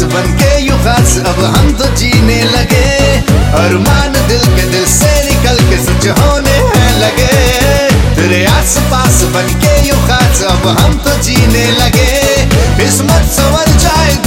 बनके यूं खास अब हम तो जीने लगे। अरमान दिल के दिल से निकल के सच होने हैं लगे। तेरे आस पास बनके यूं खास अब हम तो जीने लगे। किस्मत संवर जाए